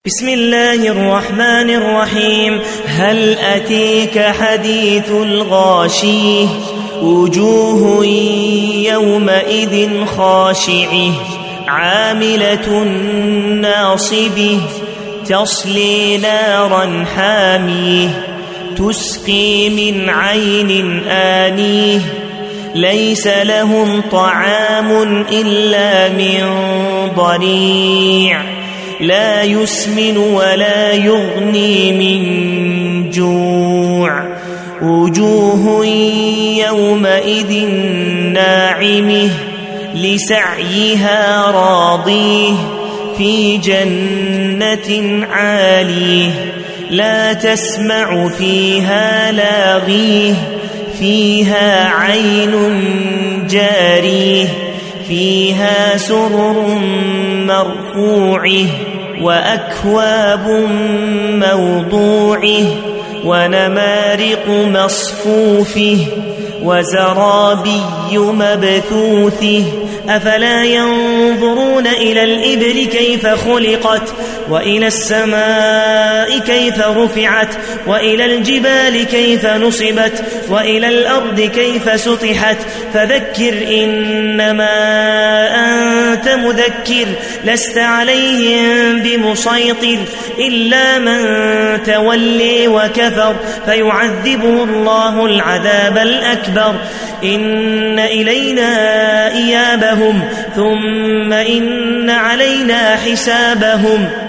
بسم الله الرحمن الرحيم. هل أتيك حديث الغاشية؟ وجوه يومئذ خاشعة عاملة ناصبة تصلي نارا حامية تسقي من عين آنية ليس لهم طعام إلا من ضريع لا يسمن ولا يغني من جوع وجوه يومئذ ناعمة لسعيها راضية في جنة عالية لا تسمع فيها لاغية فيها عين جارية فيها سرر مرفوعة وأكواب موضوعة ونمارق مصفوفة وزرابي مبثوثة أفلا ينظرون إلى الإبل كيف خلقت وإلى السماء كيف رفعت وإلى الجبال كيف نصبت وإلى الأرض كيف سطحت فذكر إنما أنت مذكر لست عليهم بمسيطر إلا من تولي وكفر فيعذبه الله العذاب الأكبر إن إلينا إيابهم ثم إن علينا حسابهم